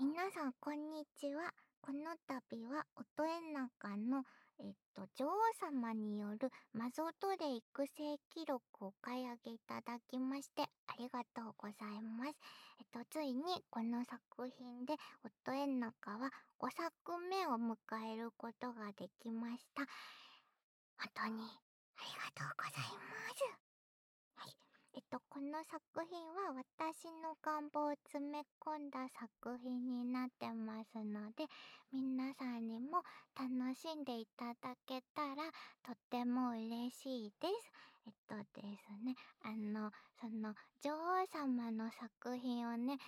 皆さん、こんにちは。この度は、音絵中の、女王様によるマゾトレ育成記録をお買い上げいただきまして、ありがとうございます。ついに、この作品で、音絵中は5作目を迎えることができました。本当に、ありがとうございます。はい。この作品は私の願望を詰め込んだ作品になってますので、皆さんにも楽しんでいただけたらとても嬉しいです。ですね、その女王様の作品をね、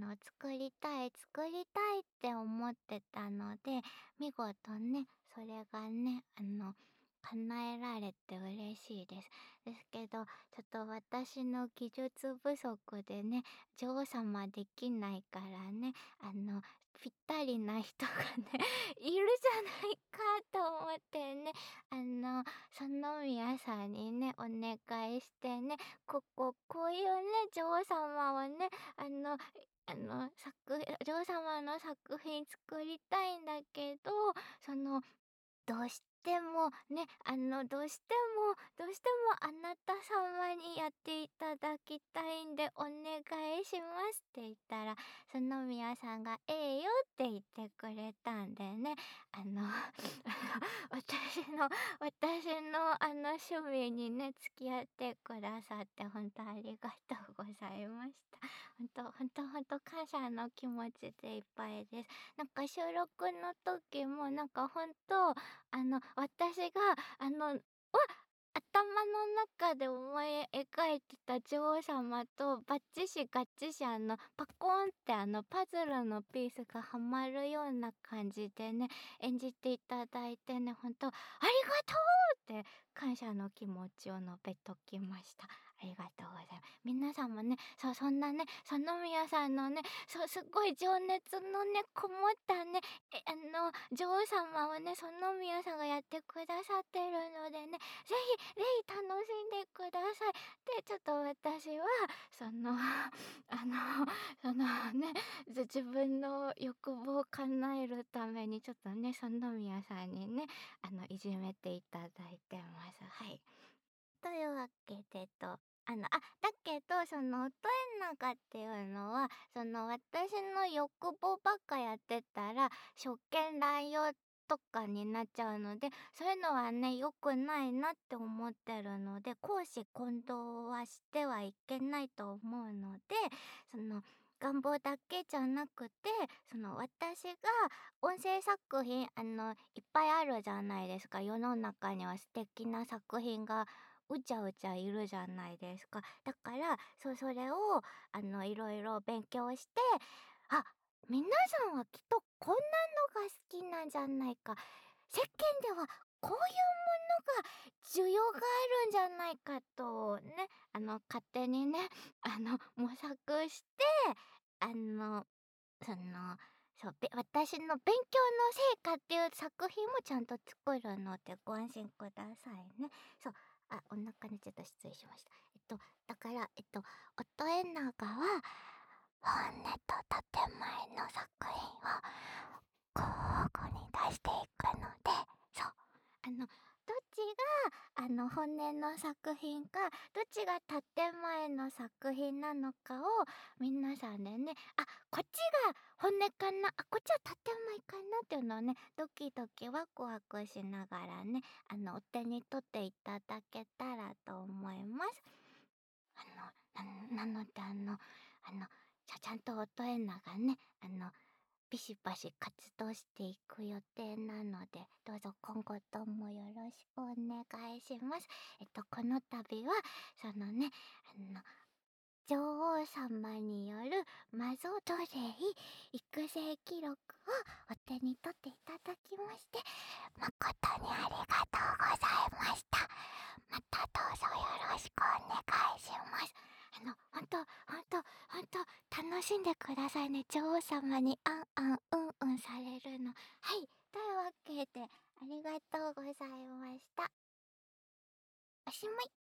作りたいって思ってたので、見事ね、それがね、叶えられて嬉しいです。ですけど、ちょっと私の技術不足でね、女王様できないからね、ぴったりな人がね、いるじゃないかと思ってね、園宮さんにね、お願いしてね、こういうね、女王様をね、女王様の作品作りたいんだけど、そのどうしてもね、どうしてもあなた様にやっていただきたいんでお願いしますって言ったら、園宮さんがええよって言ってくれたんでね、私の趣味にね、付き合ってくださって本当ありがとうございました。本当感謝の気持ちでいっぱいです。なんか収録の時もなんか本当私が、頭の中で思い描いてた女王様とバッチシガッチシパコーンってパズルのピースがはまるような感じでね、演じていただいてね、ほんと、ありがとうって感謝の気持ちを述べときました。ありがとうございます。皆さんもね、そんなね、園宮さんのね、すごい情熱のね、こもったね、女王様をね、園宮さんがやってくださってるのでね、ぜひ楽しんでください。で、ちょっと私は、そのね、自分の欲望を叶えるためにちょっとね、園宮さんにね、いじめていただいてます。はい。というわけで、だけど、その音絵長っていうのは、私の欲望ばっかやってたら、職権乱用とかになっちゃうので、そういうのはね、良くないなって思ってるので、公私混同はしてはいけないと思うので、その、願望だけじゃなくて、私が音声作品、いっぱいあるじゃないですか。世の中には素敵な作品がうちゃうちゃいるじゃないですか。だから、それを、いろいろ勉強して、あ、皆さんはきっとこんなのが好きなんじゃないか。世間ではこういうものが需要があるんじゃないかとね、勝手にね、模索して、あの、その、私の勉強の成果っていう作品もちゃんと作るのでご安心くださいね。そう、お腹にちょっと失礼しました。だから、音エナガは、本音と建前の作品を交互に出していくので、そう、どっちが、本音の作品か、どっちが建前の作品なのかを、皆さんでね、こっちが本音かな、こっちは建前かなっていうのをね、ドキドキワクワクしながらね、お手に取っていただけたらと思います。なのでちゃんと音エナがね、ビシバシ活動していく予定なので、どうぞ今後ともよろしくお願いします。この度は、そのね、あの、女王様によるマゾ奴隷育成記録をお手に取っていただきまして、誠にありがとうございました。またどうぞよろしくお願いします。ほんと、楽しんでくださいね。女王様にうんされるの。はい。というわけで、ありがとうございました。おしまい。